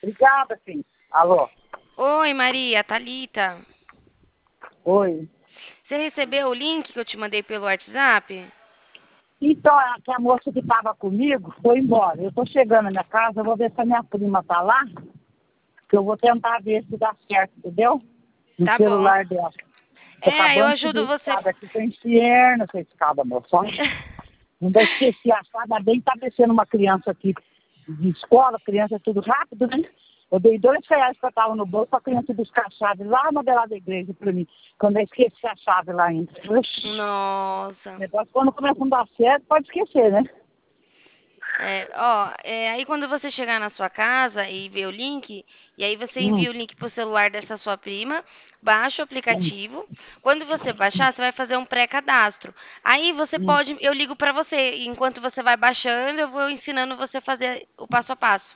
Obrigada, filho. Alô? Oi, Maria, Thalita. Oi. Você recebeu o link que eu te mandei pelo WhatsApp? Então, a moça que estava comigo foi embora. Eu estou chegando na minha casa, eu vou ver se a minha prima está lá, que eu vou tentar ver se dá certo, entendeu? No Tá bom. celular dela. Tô Eu acabando de ajudo subir a você. escada aqui, tô inferno essa escada, meu sonho. Ainda esqueci a chave, ainda bem que tá descendo uma criança aqui de escola, criança é tudo rápido, né? Eu dei R$ 2 que eu tava no bolso pra criança buscar a chave lá na beirada da igreja pra mim, quando eu esqueci a chave lá ainda. Oxi, Nossa. negócio quando começa a não dar certo, pode esquecer, né? Aí quando você chegar na sua casa e ver o link, e aí você Hum, envia o link pro celular dessa sua prima, baixa o hum, aplicativo. Quando você baixar, você vai fazer um pré-cadastro. Aí você hum. pode, eu ligo pra você, e enquanto você vai baixando, eu vou ensinando você a fazer o passo a passo.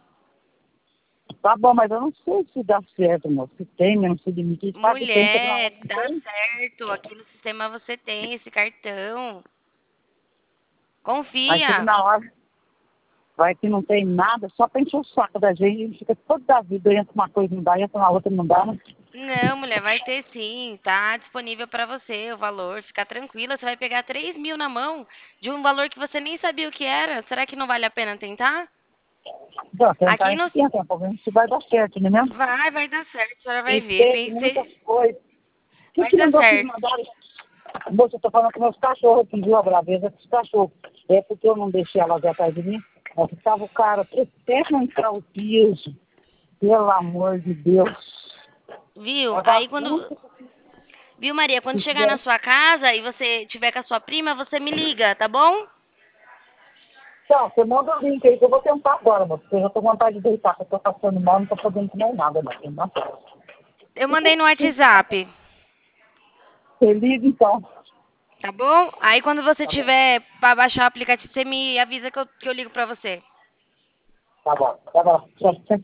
Tá bom, mas eu não sei se dá certo, moço. Se tem mesmo, se limite. Sabe que tem, chega na hora, Mulher, não dá tem. certo. Aqui no sistema você tem esse cartão. Aí chega Confia. na hora, vai que não tem nada, só pra encher o saco da gente, ele fica toda a vida, entra uma coisa não dá, entra uma outra não dá, né? Não, mulher, vai ter sim. Tá disponível pra você o valor. Fica tranquila, você vai pegar 3.000 na mão de um valor que você nem sabia o que era. Será que não vale a pena tentar? Então, tentar a Aqui gente no. tenta, problema se vai dar certo, né mesmo? Vai dar certo, a senhora vai ver. Pensei em muitas Pensei. coisas. O que Vai que dar mandou que certo. mandaram? Moça, eu tô falando com meus cachorros aqui, viu, a braveza com os cachorros. É porque eu não deixei elas atrás de mim. Aí ficava o cara até arrancar o piso, pelo amor de Deus. Viu? É Aí quando. bagunça Viu, Maria? Quando se chegar na tiver. sua casa e você tiver com a sua prima, você me liga, tá bom? Então, você manda o link aí que eu vou tentar agora, moça. Porque eu já tô com vontade de deitar, porque eu tô passando mal, não tô podendo comer nada, não. Eu mandei no WhatsApp. Você liga então. Tá bom? Aí quando você Tá bom? tiver pra baixar o aplicativo, você me avisa que eu ligo pra você. Tá bom. Tá bom. Tchau, tchau.